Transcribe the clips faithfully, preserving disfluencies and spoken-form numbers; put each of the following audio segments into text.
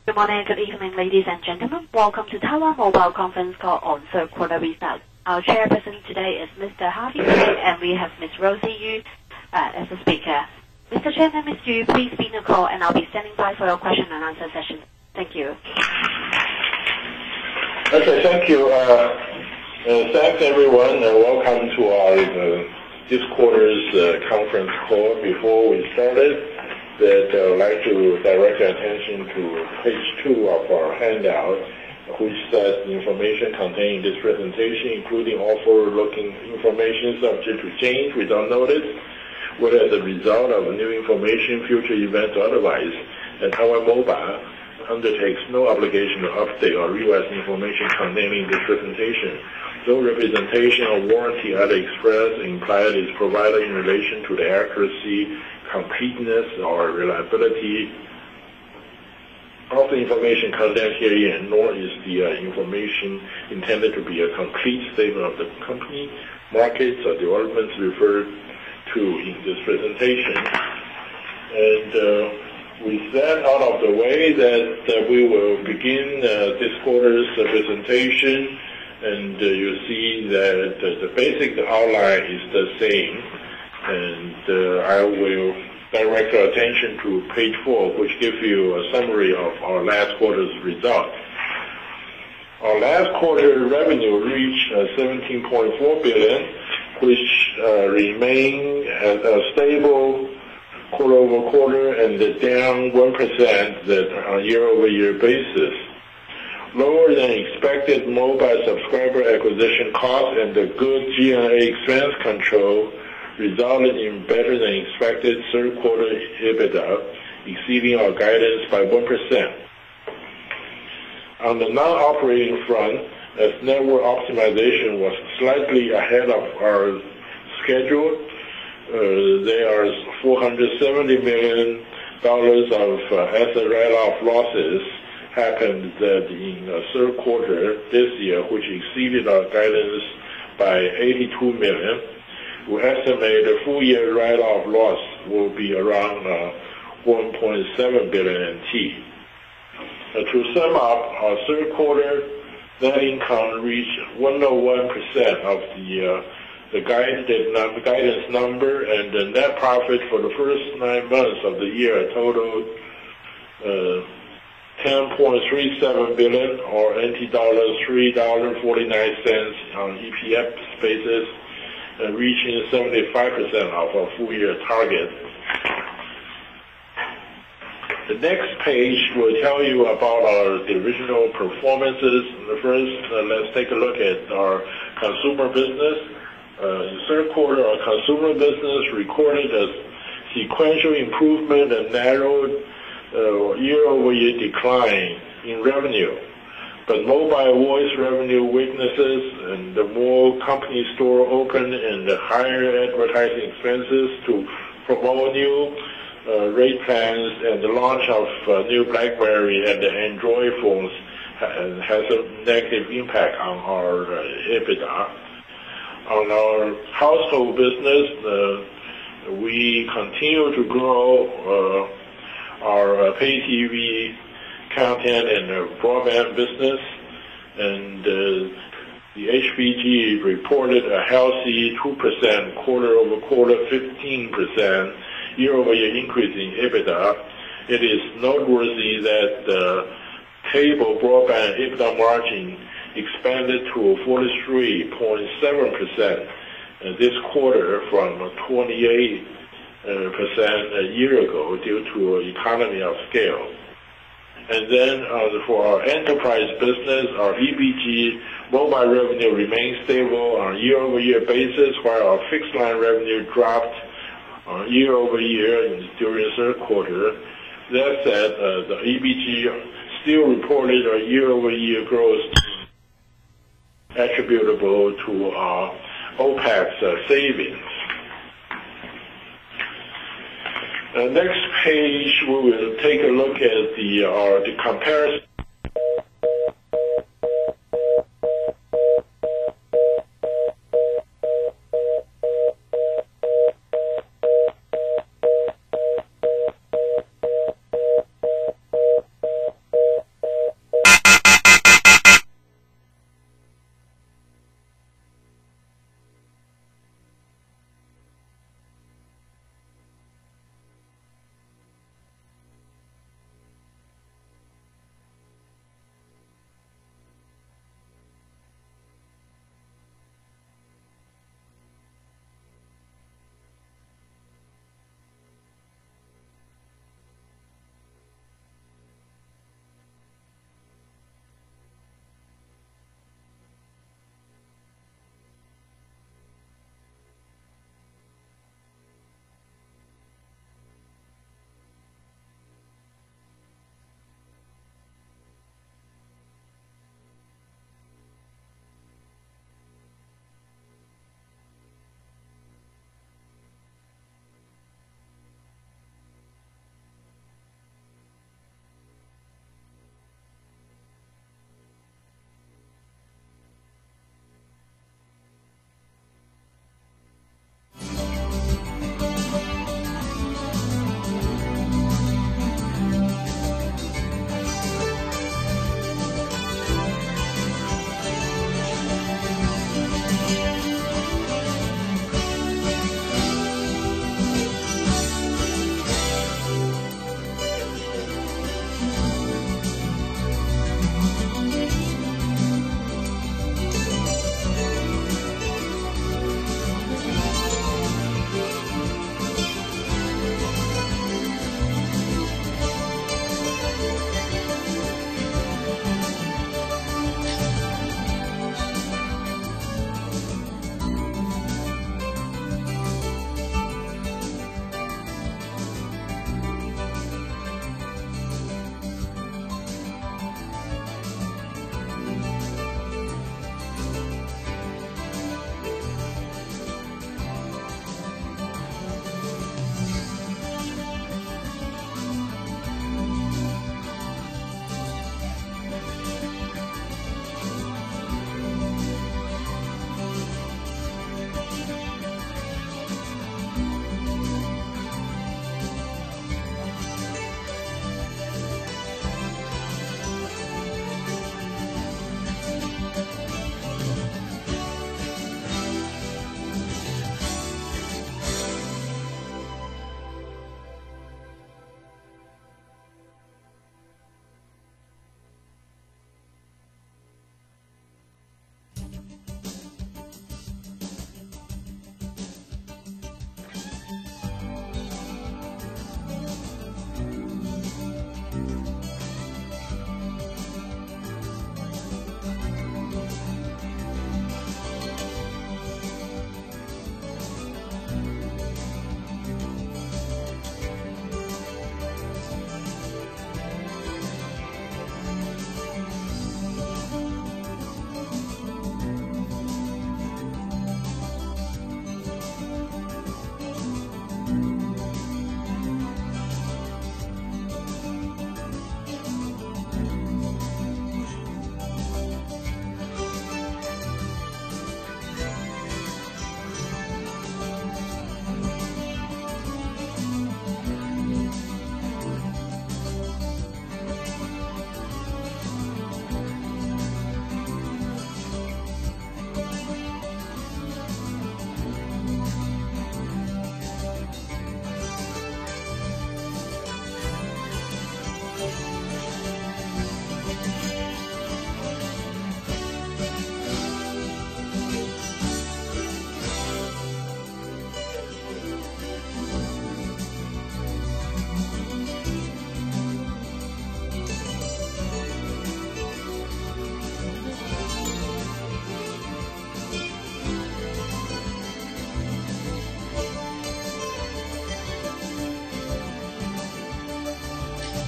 Good morning, good evening, ladies and gentlemen. Welcome to Taiwan Mobile conference call on third quarter results. Our chairperson today is Mister Harvey Yu, and we have Miss Rosie Yu uh, as a speaker. Mister Chairman, Miss Yu, please be in the call, and I'll be standing by for your question and answer session. Thank you. Okay, thank you. Uh, uh, thanks, everyone, and welcome to our uh, this quarter's uh, conference call. Before we started, that I would like to direct your attention to page two of our handout, which says the information contained in this presentation, including all forward-looking information subject to change without notice, whether as a result of new information, future events, or otherwise, and Taiwan Mobile undertakes no obligation to update or revise information contained in this presentation. No representation or warranty either expressed or implied is provided in relation to the accuracy, completeness, or reliability of the information contained herein, nor is the uh, information intended to be a complete statement of the company, markets, or developments referred to in this presentation. And uh, with that out of the way, that uh, we will begin uh, this quarter's uh, presentation, and uh, you see that uh, the basic outline is the same. And uh, I will direct your attention to page four, which gives you a summary of our last quarter's results. Our last quarter revenue reached uh, seventeen point four billion dollars, which uh, remained at a stable quarter over quarter and down one percent on a year-over-year basis. Lower than expected mobile subscriber acquisition costs and the good G and A expense control resulted in better than expected third quarter EBITDA, exceeding our guidance by one percent. On the non-operating front, as network optimization was slightly ahead of our schedule, uh, there are four hundred seventy million dollars of uh, asset write-off losses happened that in the third quarter this year, which exceeded our guidance by eighty-two million dollars. We estimate the full year write-off loss will be around uh, one point seven billion N T. Uh, to sum up, our third quarter net income reached one hundred one percent of the uh, the guidance, the guidance number, and the net profit for the first nine months of the year totaled uh, ten point three seven billion dollars, or N T dollars three dollars and forty-nine cents on E P S basis, uh, reaching seventy-five percent of our full year target. The next page will tell you about our divisional performances. First, uh, let's take a look at our consumer business. Uh, in the third quarter, our consumer business recorded a sequential improvement and narrowed uh, year-over-year decline in revenue. But mobile voice revenue weaknesses and the more company store open and the higher advertising expenses to promote new uh, rate plans and the launch of uh, new BlackBerry and the Android phones ha- has a negative impact on our uh, EBITDA. On our household business, uh, we continue to grow uh, our uh, pay T V content and uh, broadband business, and uh, the H B G reported a healthy two percent quarter-over-quarter, fifteen percent year-over-year increase in EBITDA. It is noteworthy that the cable broadband EBITDA margin expanded to forty-three point seven percent this quarter from twenty-eight percent a year ago due to economy of scale. And then uh, for our enterprise business, our E B G mobile revenue remains stable on a year-over-year basis, while our fixed line revenue dropped uh, year-over-year during the third quarter. That said, uh, the E B G still reported a year-over-year growth attributable to our OPEX uh, savings. Uh, next page, we will take a look at the, uh, the comparison.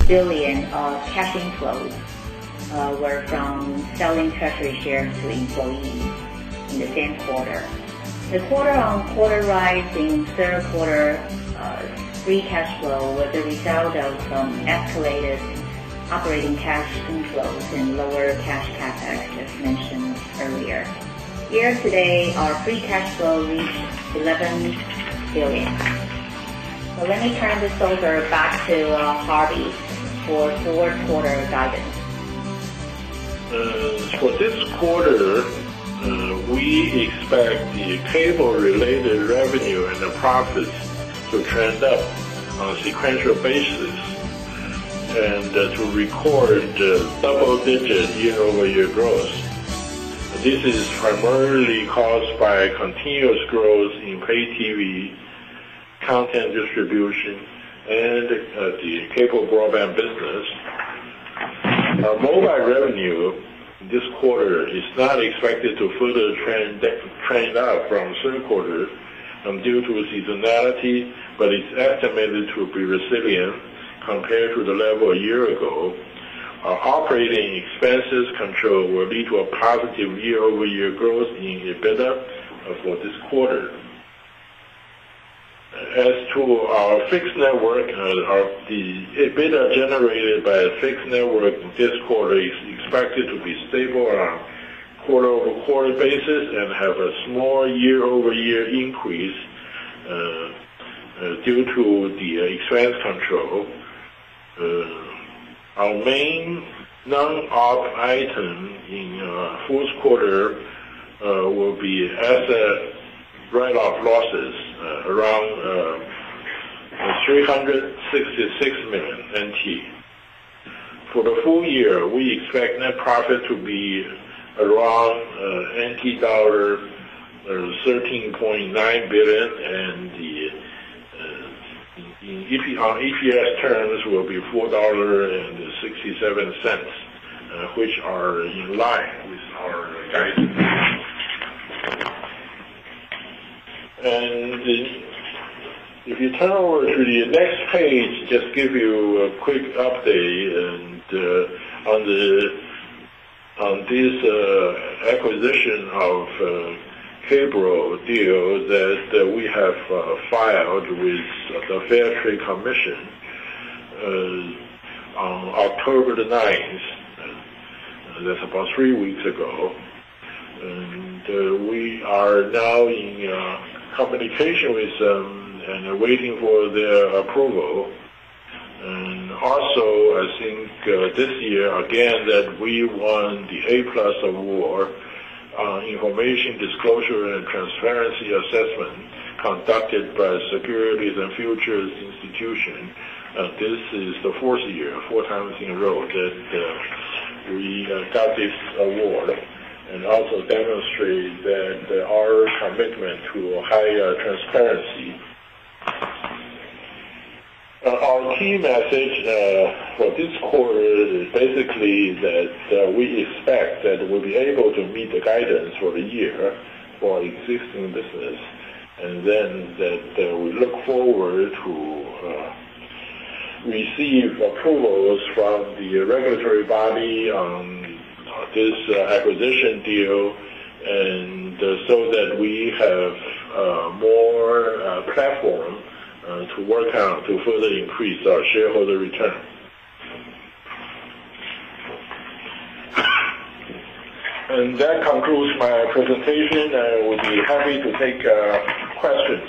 billion of cash inflows uh, were from selling treasury shares to employees in the same quarter. The quarter-on-quarter rise in third quarter uh, free cash flow was a result of some escalated operating cash inflows and lower cash capex, as mentioned earlier. Year to date, our free cash flow reached eleven billion. So let me turn this over back to uh, Harvey for fourth quarter guidance. Uh, for this quarter, uh, we expect the cable-related revenue and the profits to trend up on a sequential basis and uh, to record uh, double-digit year-over-year growth. This is primarily caused by continuous growth in pay T V, content distribution, and uh, the cable broadband business. Our mobile revenue this quarter is not expected to further trend, trend up from third quarter um, due to seasonality, but it's estimated to be resilient compared to the level a year ago. Our operating expenses control will lead to a positive year-over-year growth in EBITDA for this quarter. As to our fixed network, uh, our, the EBITDA generated by a fixed network this quarter is expected to be stable on a quarter-over-quarter basis and have a small year-over-year increase uh, uh, due to the uh, expense control. Uh, our main non-op item in uh, fourth quarter uh, will be asset write-off losses uh, around uh, three hundred sixty-six million N T. For the full year, we expect net profit to be around uh, N T dollar uh, thirteen point nine billion, and the uh, in E P, on E P S terms will be four dollars and sixty-seven cents, uh, which are in line with our guidance. And if you turn over to the next page, just give you a quick update and uh, on the on this uh, acquisition of uh, cable deal that uh, we have uh, filed with the Fair Trade Commission uh, on October the ninth. Uh, that's about three weeks ago, and uh, we are now in Uh, communication with them and waiting for their approval. And also, I think uh, this year, again, that we won the A plus award on information disclosure and transparency assessment conducted by Securities and Futures Institution. Uh, this is the fourth year, four times in a row that uh, we uh, got this award, and also demonstrate that uh, our commitment to higher transparency. Uh, our key message uh, for this quarter is basically that uh, we expect that we'll be able to meet the guidance for the year for existing business, and then that uh, we look forward to uh, receive approvals from the regulatory body on this uh, acquisition deal, and uh, so that we have uh, more uh, platform uh, to work on to further increase our shareholder return. And that concludes my presentation. I would be happy to take uh, questions.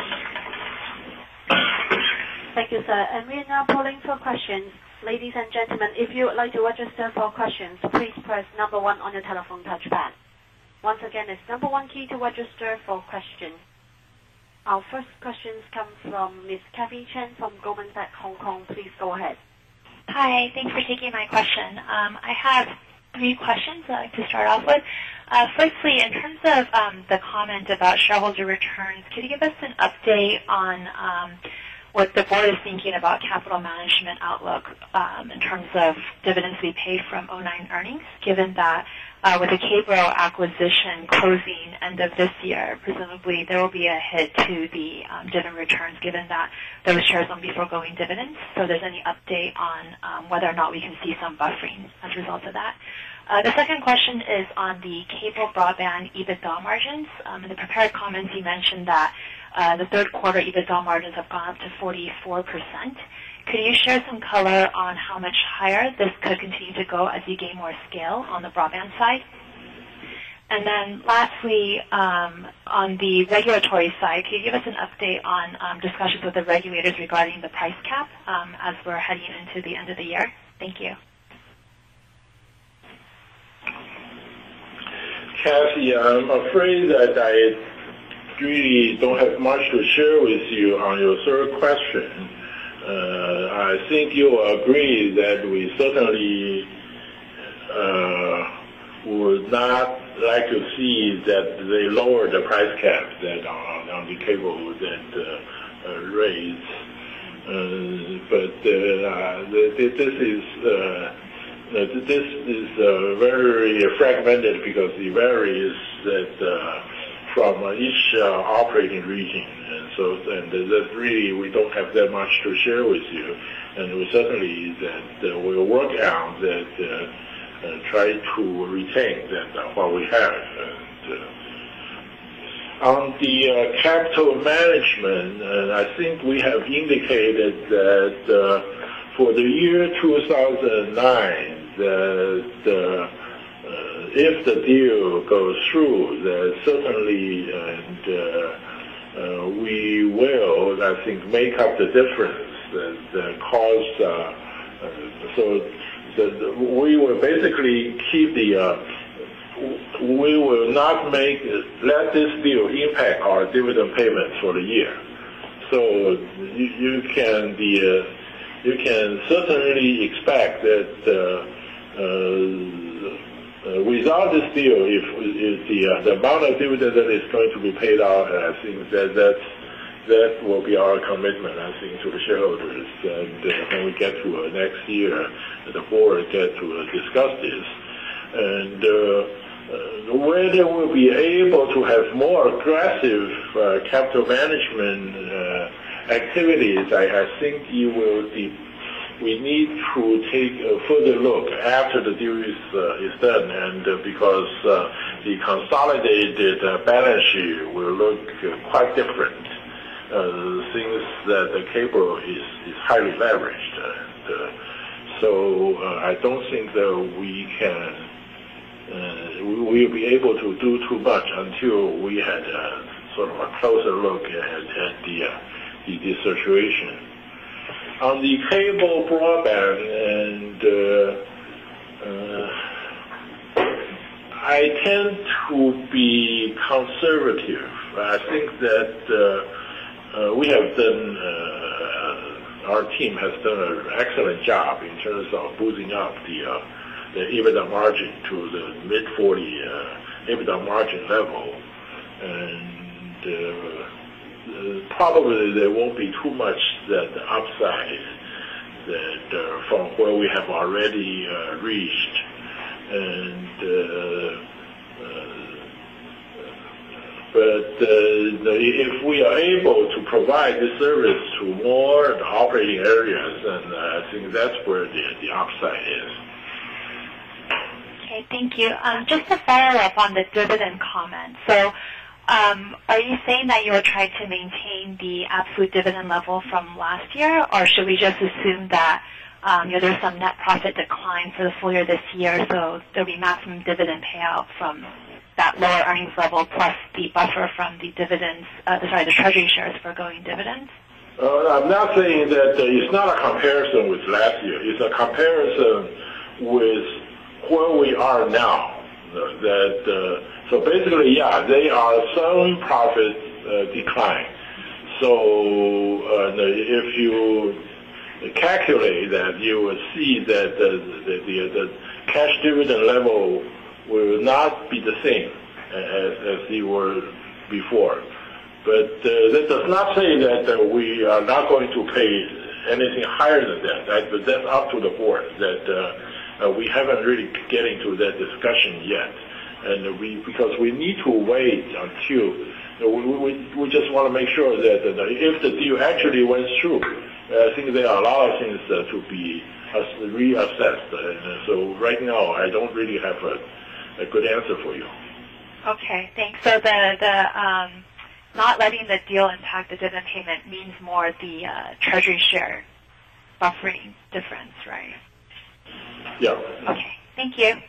Thank you, sir. And we are now polling for questions. Ladies and gentlemen, if you would like to register for questions, please press number one on your telephone touchpad. Once again, it's number one key to register for questions. Our first questions come from Miz Kathy Chen from Goldman Sachs Hong Kong. Please go ahead. Hi, thanks for taking my question. Um, I have three questions I'd like to start off with. Uh, firstly, in terms of um, the comment about shareholder returns, could you give us an update on um, what the board is thinking about capital management outlook um, in terms of dividends we pay from oh nine earnings, given that uh, with the K-Bro acquisition closing end of this year, presumably there will be a hit to the um, dividend returns, given that those shares won't be foregoing dividends. So if there's any update on um, whether or not we can see some buffering as a result of that. Uh, the second question is on the cable broadband EBITDA margins. Um, in the prepared comments, you mentioned that uh, the third quarter EBITDA margins have gone up to forty-four percent. Could you share some color on how much higher this could continue to go as you gain more scale on the broadband side? And then lastly, um, on the regulatory side, can you give us an update on um, discussions with the regulators regarding the price cap um, as we're heading into the end of the year? Thank you. Kathy, I'm afraid that I really don't have much to share with you on your third question. Uh, I think you will agree that we certainly uh, would not like to see that they lower the price cap that on, on the cable that uh, uh, raised. Uh, but uh, this is uh, this is uh, very fragmented because it varies that uh, from uh, each uh, operating region, and so and that really we don't have that much to share with you, and we certainly that uh, we'll work on that. Uh, Uh, try to retain that uh, what we have. And, uh, on the uh, capital management, uh, I think we have indicated that uh, for the year two thousand nine, that uh, uh, if the deal goes through, that certainly and uh, uh, we will, I think, make up the difference that, that cause. Uh, uh, so. The, the, we will basically keep the, uh, we will not make, let this deal impact our dividend payments for the year. So you, you can, the, uh, you can certainly expect that uh, uh, without this deal, if, if the, uh, the amount of dividend that is going to be paid out, I think that that's, that will be our commitment, I think, to the shareholders. And uh, when we get to uh, next year, the board get to uh, discuss this. And uh, uh, whether we'll be able to have more aggressive uh, capital management uh, activities, I, I think you will. De- we need to take a further look after the deal is, uh, is done, and uh, because uh, the consolidated uh, balance sheet will look uh, quite different. Uh, things that the cable is, is highly leveraged. And, uh, so uh, I don't think that we can, uh, we will be able to do too much until we had uh, sort of a closer look at, at the, uh, the, the situation. On the cable broadband, and uh, uh, I tend to be conservative. I think that uh, Uh, we have done, uh, our team has done an excellent job in terms of boosting up the, uh, the EBITDA margin to the mid forty uh, EBITDA margin level. And uh, uh, probably there won't be too much that upside that uh, from where we have already uh, reached. And uh, uh, But uh, if we are able to provide this service to more operating areas, then uh, I think that's where the, the upside is. Okay, thank you. Um, just to follow up on the dividend comment. So um, are you saying that you will try to maintain the absolute dividend level from last year, or should we just assume that um, you know, there's some net profit decline for the full year this year, so there will be maximum dividend payout from that lower earnings level plus the buffer from the dividends, uh, sorry, the treasury shares foregoing dividends? Uh, I'm not saying that uh, it's not a comparison with last year. It's a comparison with where we are now. Uh, that uh, so basically, yeah, they are some profit uh, decline. So uh, if you calculate that, you will see that the, the, the, the cash dividend level will not be the same as, as they were before. But uh, that does not say that uh, we are not going to pay anything higher than that. that but that's up to the board. That uh, uh, we haven't really get into that discussion yet, and we because we need to wait until you know, we, we we just want to make sure that uh, if the deal actually went through, uh, I think there are a lot of things uh, to be uh, reassessed. And uh, so right now, I don't really have a, a good answer for you. Okay, thanks. So the the um, not letting the deal impact the dividend payment means more the uh, treasury share buffering difference, right? Yeah. Okay, thank you.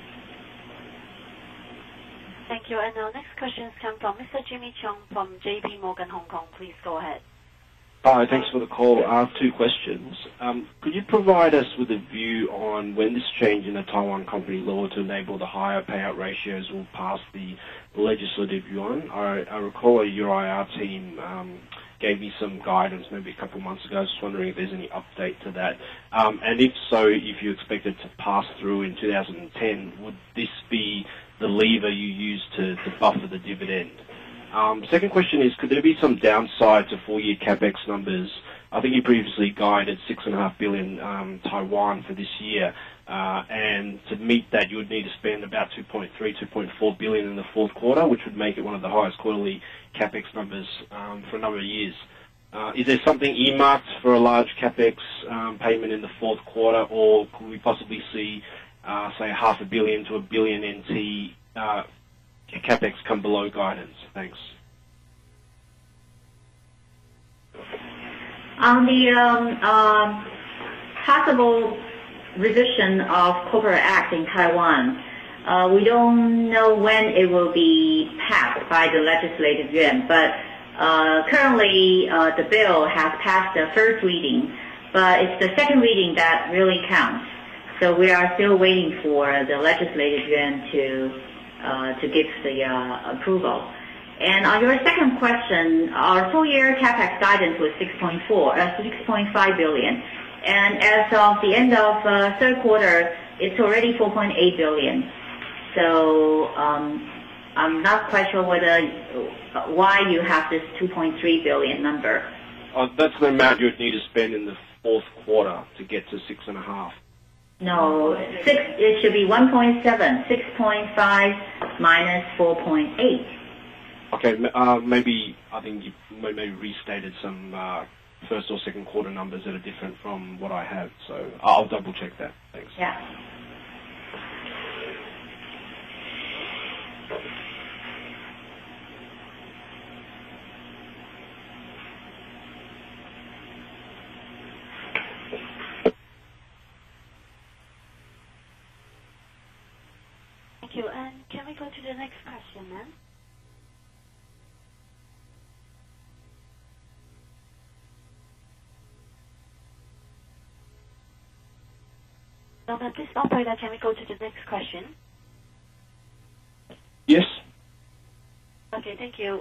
Thank you. And our next questions come from Mister Jimmy Chung from J P Morgan Hong Kong. Please go ahead. Hi, thanks for the call. I have two questions. Um, could you provide us with a view on when this change in the Taiwan company law to enable the higher payout ratios will pass the legislative yuan? I, I recall your I R team um, gave me some guidance maybe a couple of months ago. I was just wondering if there's any update to that. Um, and if so, if you expect it to pass through in two thousand ten, would this be the lever you use to, to buffer the dividend? Um, second question is, could there be some downside to full-year CapEx numbers? I think you previously guided six and a half billion um, Taiwan for this year, uh, and to meet that, you would need to spend about two point three, two point four billion in the fourth quarter, which would make it one of the highest quarterly CapEx numbers um, for a number of years. Uh, is there something earmarked for a large CapEx um, payment in the fourth quarter, or could we possibly see, uh, say, half a billion to a billion N T uh, CapEx come below guidance? Thanks. On the um, uh, possible revision of Corporate Act in Taiwan, uh, we don't know when it will be passed by the legislative yuan, but uh, currently uh, the bill has passed the first reading, but it's the second reading that really counts. So we are still waiting for the legislative yuan to uh, to give the uh, approval. And on your second question, our full-year CapEx guidance was six point four, uh, six point five billion, and as of the end of uh, third quarter, it's already four point eight billion. So um, I'm not quite sure whether why you have this two point three billion number. Uh, that's the amount you would need to spend in the fourth quarter to get to six and a half. No, six. It should be one point seven. Six point five minus four point eight. Okay, uh, maybe I think you maybe restated some uh, first or second quarter numbers that are different from what I have, so I'll double check that. Thanks. Yeah. Thank you. And can we go to the next question then? So, now, this operator, can we go to the next question? Yes. Okay, thank you.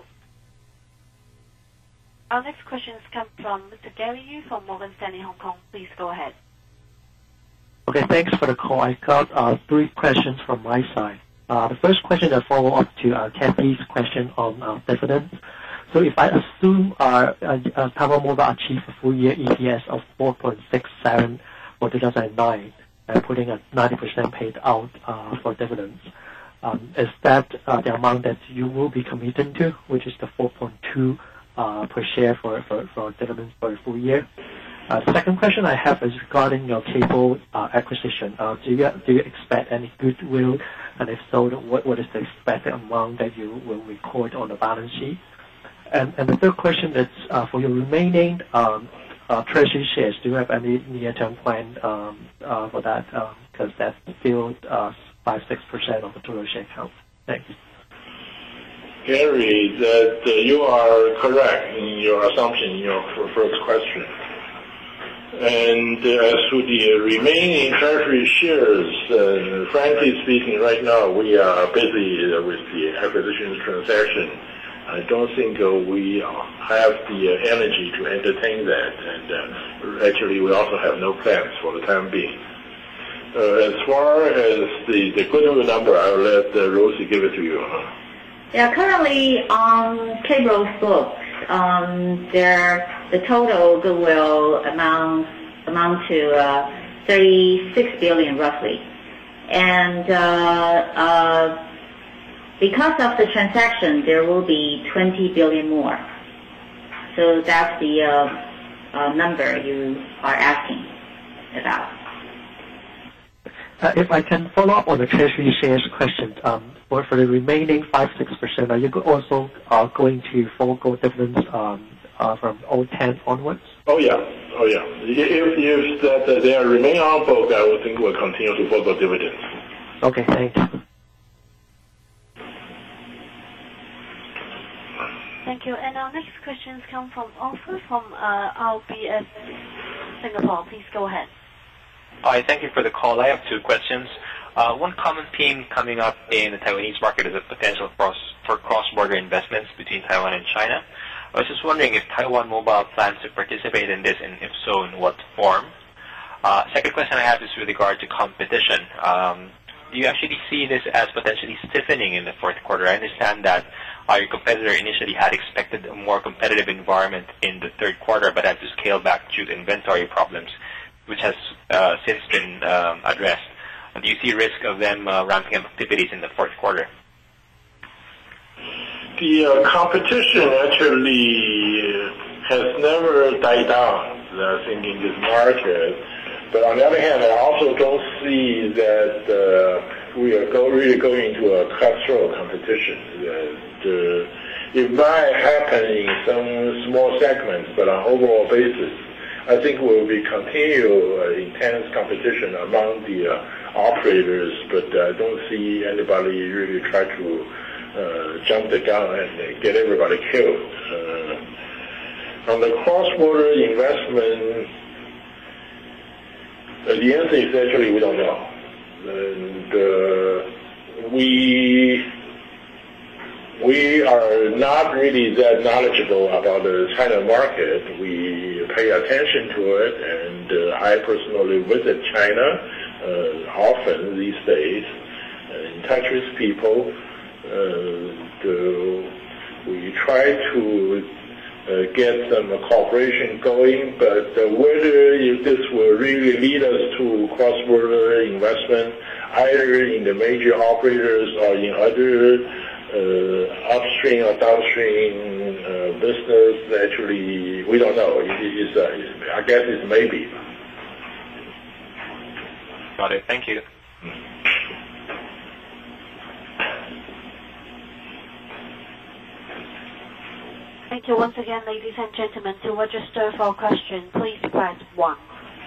Our next questions come from Mister Gary Yu from Morgan Stanley, Hong Kong. Please go ahead. Okay, thanks for the call. I got uh, three questions from my side. Uh, the first question is a follow-up to uh, Kathy's question on uh, dividends. So if I assume uh, uh, uh, Taiwan Mobile achieved a full-year E P S of four point six seven for two thousand nine, and putting a ninety percent paid out uh, for dividends, um, is that uh, the amount that you will be committing to, which is the four point two uh, per share for, for, for dividends for a full year? Uh, the second question I have is regarding your cable uh, acquisition. Uh, do you do you expect any goodwill, and if so, what what is the expected amount that you will record on the balance sheet? And and the third question is uh, for your remaining um, uh, treasury shares. Do you have any near-term plan um, uh, for that? Because uh, that's still uh, five six percent of the total share count. Thanks. Gary, that uh, you are correct in your assumption in your first question. And uh, as to the remaining treasury shares, uh, frankly speaking, right now we are busy uh, with the acquisition transaction. I don't think uh, we have the uh, energy to entertain that, and uh, actually we also have no plans for the time being. Uh, as far as the, the goodwill number, I'll let uh, Rosie give it to you. Huh? Yeah, currently on Cable's books, um, there the total goodwill amount amount to uh, thirty-six billion roughly, and uh, uh, because of the transaction, there will be twenty billion more. So that's the uh, uh, number you are asking about. Uh, if I can follow up on the treasury shares question, um, for, for the remaining five to six percent, are you also uh, going to forego dividends um, uh, from oh ten onwards? Oh, yeah. Oh, yeah. If, if that, uh, they are remain on book, I would think we'll continue to forego dividends. Okay, thank you. Thank you. And our next questions come from Arthur from uh, R B S Singapore. Please go ahead. Hi, thank you for the call. I have two questions. Uh, one common theme coming up in the Taiwanese market is a potential cross, for cross-border investments between Taiwan and China. I was just wondering if Taiwan Mobile plans to participate in this, and if so, in what form? Uh, second question I have is with regard to competition. Um, do you actually see this as potentially stiffening in the fourth quarter? I understand that uh, your competitor initially had expected a more competitive environment in the third quarter, but had to scale back due to inventory problems, which has uh, since been um, addressed. Do you see risk of them uh, ramping up activities in the fourth quarter? The uh, competition actually has never died down, I think, in this market. But on the other hand, I also don't see that uh, we are go, really going into a cutthroat competition. That, uh, it might happen in some small segments, but on an overall basis, I think will be continual uh, intense competition among the uh, operators, but I don't see anybody really try to uh, jump the gun and get everybody killed. Uh, on the cross-border investment, uh, the answer is actually we don't know. And uh, we we are not really that knowledgeable about the China market. We pay attention to it, and uh, I personally visit China uh, often these days, uh, in touch with people. Uh, the, we try to uh, get some cooperation going, but uh, whether if this will really lead us to cross-border investment, either in the major operators or in other Uh, upstream or downstream uh, business, actually, we don't know. It, it's, uh, it's, I guess it's maybe. Got it. Thank you. Thank you once again, ladies and gentlemen. To register for a question, please press one.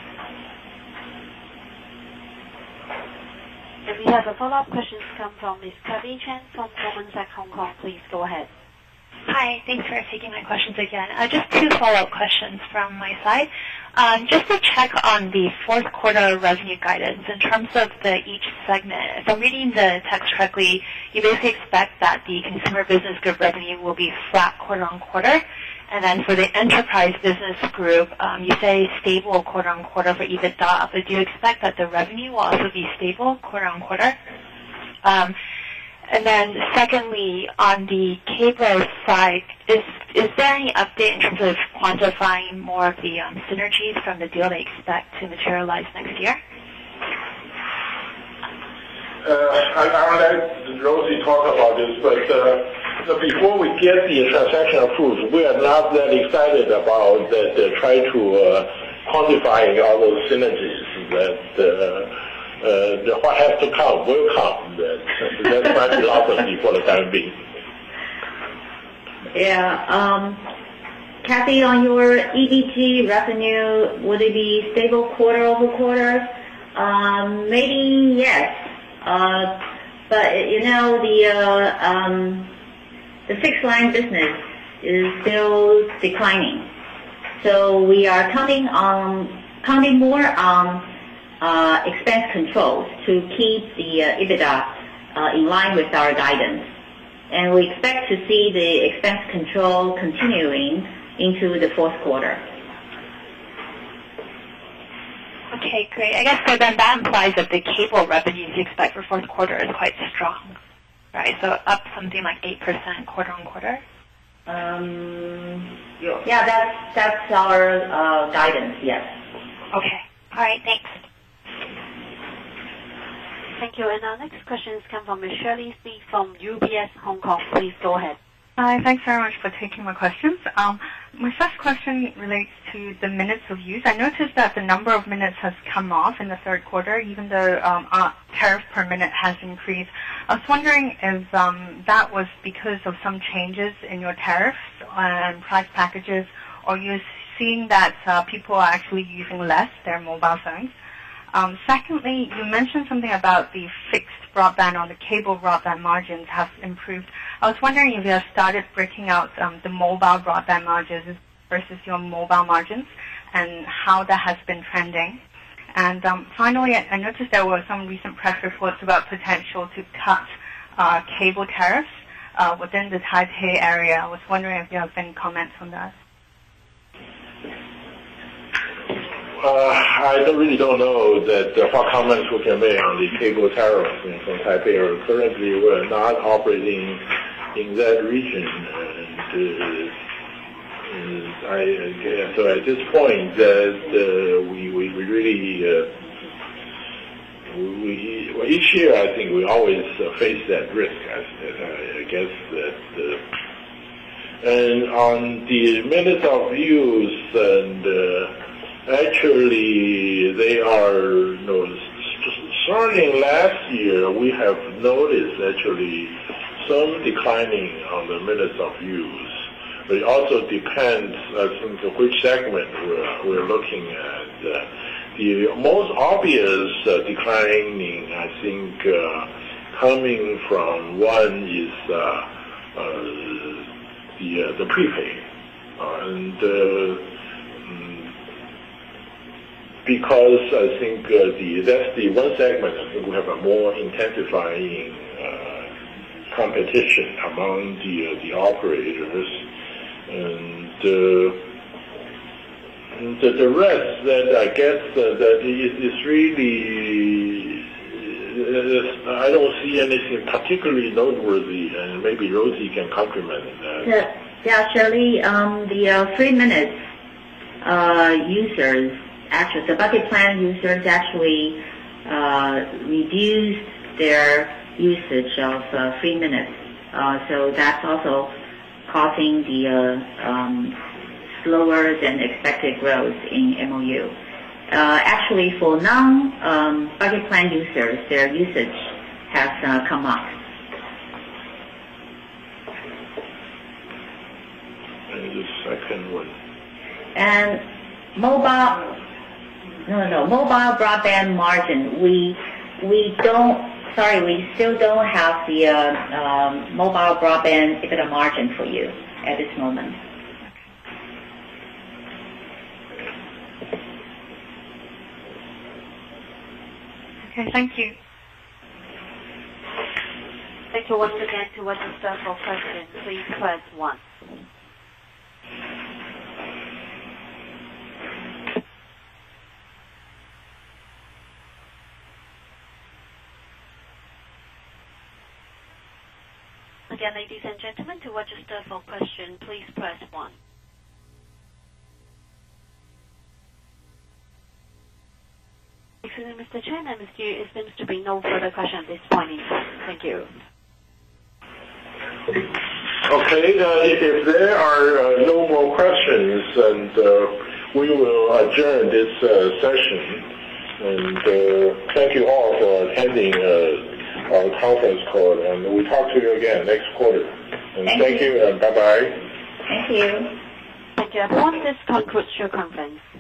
If we have a follow-up question come from Miz Kathy Chen from Goldman Sachs Hong Kong, please go ahead. Hi, thanks for taking my questions again. Uh, just two follow-up questions from my side. Um, just to check on the fourth quarter revenue guidance in terms of the each segment. If I'm reading the text correctly, you basically expect that the consumer business group revenue will be flat quarter on quarter. And then for the enterprise business group, um, you say stable quarter on quarter for EBITDA, but do you expect that the revenue will also be stable quarter on quarter? Um, and then secondly, on the cable side, is is there any update in terms of quantifying more of the um, synergies from the deal they expect to materialize next year? Uh, I, I'll let Rosie talk about this, but uh, before we get the transaction approved, we are not that excited about that. Uh, try to uh, quantifying all those synergies. That uh, uh, what has to come will come. That, that's my philosophy for the time being. Yeah, um, Kathy, on your E B T revenue, would it be stable quarter over quarter? Um, maybe yes. Uh, but you know the uh, um, the fixed line business is still declining, so we are counting on counting more on uh, expense controls to keep the uh, EBITDA uh, in line with our guidance, and we expect to see the expense control continuing into the fourth quarter. Okay, great. I guess so then that implies that the cable revenues you expect for fourth quarter is quite strong. right? So up something like eight percent quarter on quarter? Um, yeah, that's, that's our uh, guidance, yes. Okay. All right, thanks. Thank you. And our next questions come from Miz Shirley C. from U B S Hong Kong. Please go ahead. Hi, thanks very much for taking my questions. Um, my first question relates to the minutes of use. I noticed that the number of minutes has come off in the third quarter, even though um, our tariff per minute has increased. I was wondering if um, that was because of some changes in your tariffs and price packages, or you're seeing that uh, people are actually using less their mobile phones. Um, secondly, you mentioned something about the fixed broadband or the cable broadband margins have improved. I was wondering if you have started breaking out um, the mobile broadband margins versus your mobile margins and how that has been trending. And um, finally, I noticed there were some recent press reports about potential to cut uh, cable tariffs uh, within the Taipei area. I was wondering if you have any comments on that. Uh, I don't really don't know that uh, what comments we can make on the cable tariffs in, from Taipei. Currently, we're not operating in that region, and uh, I, uh, so at this point, that uh, we, we we really uh, we well, each year I think we always uh, face that risk. I, I guess that. Uh, and on the minutes of use and. Uh, Actually, they are, you know, starting last year, we have noticed actually some declining on the minutes of use. But it also depends, I think, which segment we're, we're looking at. Uh, the most obvious uh, declining, I think, uh, coming from one is uh, uh, the uh, the prepaid, uh, and. Uh, Because I think uh, the that's the one segment. I think we have a more intensifying uh, competition among the uh, the operators, and, uh, and the, the rest that I guess uh, that is, is really uh, I don't see anything particularly noteworthy, and maybe Rosie can compliment that. Yeah, yeah Shirley, um, the uh, three minutes uh, users. Actually, the bucket plan users actually uh, reduced their usage of uh, three minutes. Uh, so that's also causing the uh, um, slower than expected growth in M O U. Uh, actually, for non-bucket um, plan users, their usage has uh, come up. And the second one. And mobile. No, no, mobile broadband margin. We we don't. Sorry, we still don't have the uh, um, mobile broadband EBITDA margin for you at this moment. Okay, thank you. Thank you once again. To register for questions, please press one. Again, ladies and gentlemen, to register for question, please press one. Excuse me, Mister Chen and Mister Yu, it seems to be no further question at this point in time. Thank you. Okay, uh, if there are uh, no more questions, and uh, we will adjourn this uh, session. And uh, thank you all for attending uh, our conference call, and we'll talk to you again next quarter. And thank, thank you. you, and bye-bye. Thank you. Thank you, everyone. This concludes your conference.